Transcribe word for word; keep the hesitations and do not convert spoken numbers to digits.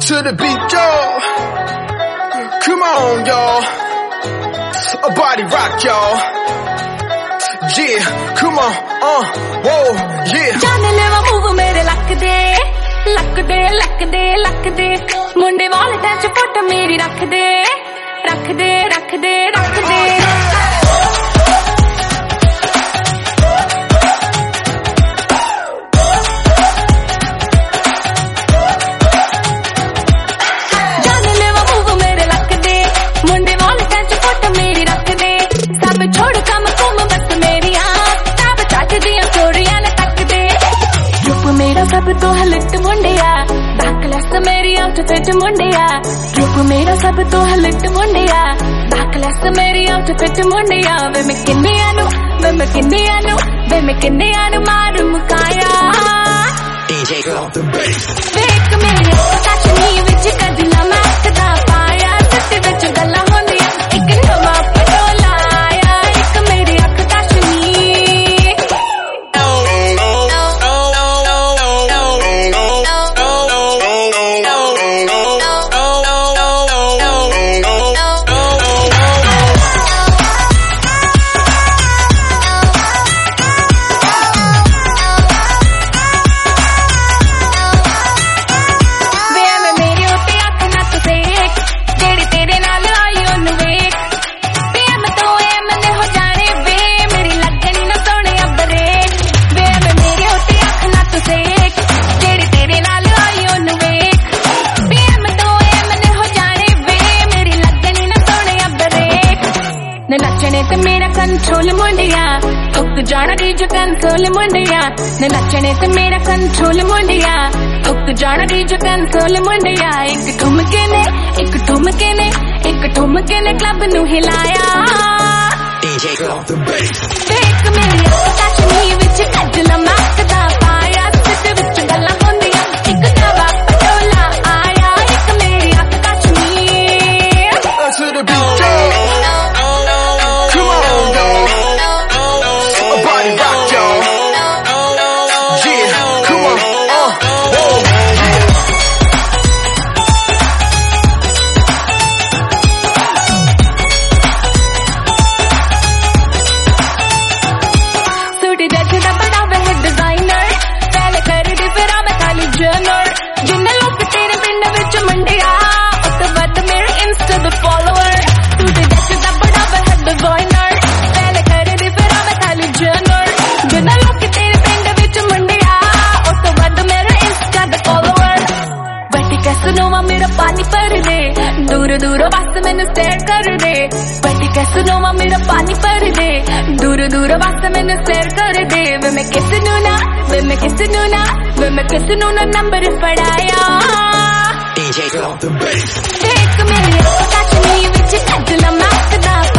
To the beat, yo. Come on, y'all. A body rock, y'all. Yeah, come on, uh, whoa, yeah. जाने ले वो move मेरे लक दे, लक दे, लक दे, लक दे. मुंडे वाले टच फोटो मेरी रख दे, रख दे, रख दे, रख दे. सब तो है लिट मुंडिया बैकलेस मेरी आउटफिट मुंडिया रूप मेरा सब तो है लिट मुंडिया बैकलेस मेरी आउटफिट मुंडिया वे मैं किन्ने आनु वे मैं किन्ने आनु वे मैं किन्ने आनु मारू मुकाया डीजे drop the bass देख मेरे कचनी विच कदला मैकदा पाया सत्ते विच गल्ला होंदिया एक नवा पटोला आया एक मेरी अख कचनी नचने ते मेरा कंट्रोल मुंडिया तुक जाना डी जो कंट्रोल मुंडिया ने नचने ते मेरा कंट्रोल मुंडिया तुक जाना डी जो कंट्रोल मुंडिया एक ठुमके ने एक ठुमके ने एक ठुमके ने क्लब नु हिलाया डीजे drop the bass देख मेरी कचनी विच कजला मैकदा पाया सिट विच गल्ला होंदिया एक नवा पटोला आया एक मेरी अख Kachni To the beat, yo. मेरा पानी भर दे दूर दूर बस मैनू स्टेयर कर दे बैठी कैसे नोवा मेरा पानी भर दे दूर दूर बस मैनू स्टेयर कर दे वे मैं किस नू ना वे मैं किस नू ना वे मैं किस नू ना नंबर पढ़ाया डीजे drop the bass देख मेरी कचनी विच कजला मैकदा